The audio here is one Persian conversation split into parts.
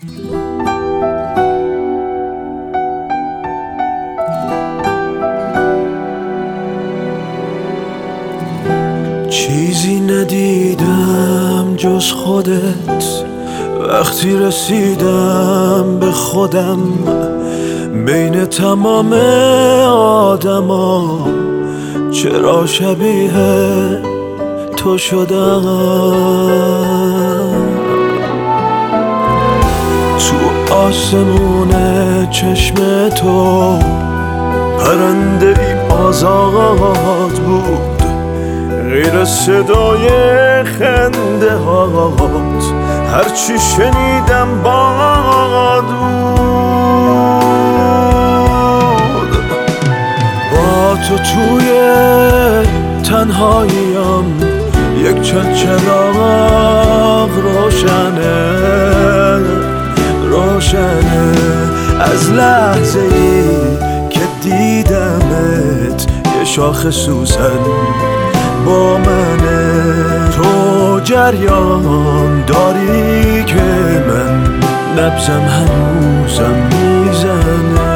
چیزی ندیدم جز خودت وقتی رسیدم به خودم، بین تمام آدما چرا شبیه تو شدم. تو آسمون چشم تو پرنده ای آزاد بود، غیر صدای خنده هات هرچی شنیدم باد بود. با تو توی تنهاییم یک چراغ روشنه از لحظه ای که دیدمت یه شاخ سوسن با منه. تو جریان داری که من نبضم هنوزم میزنه.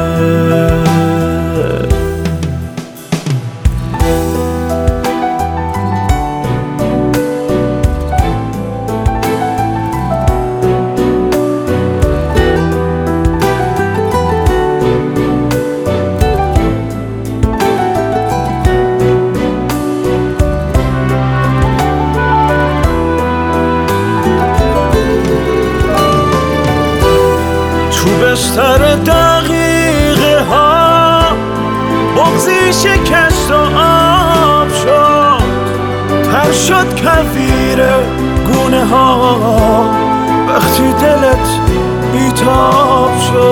بستر دقیقه ها بغضی شکست و آب شد، تر شد کفیر گونه ها وقتی دلت بیتاب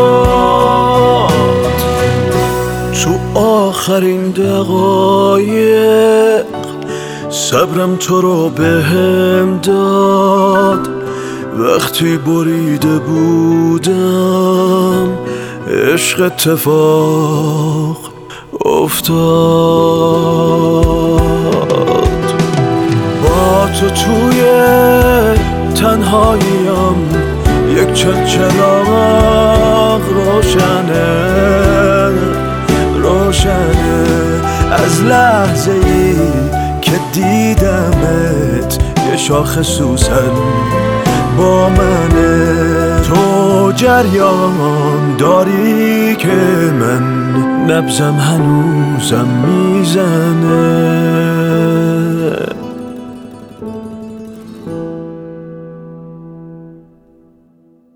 شد. تو آخرین دقایق صبرم تو رو بهم داد، وقتی بریده بودم عشق اتفاق افتاد. با تو توی تنهاییم یک چراغ روشنه از لحظه ای که دیدمت یه شاخ سوسن با منه. تو جریان داری که من نبضم هنوزم میزنه.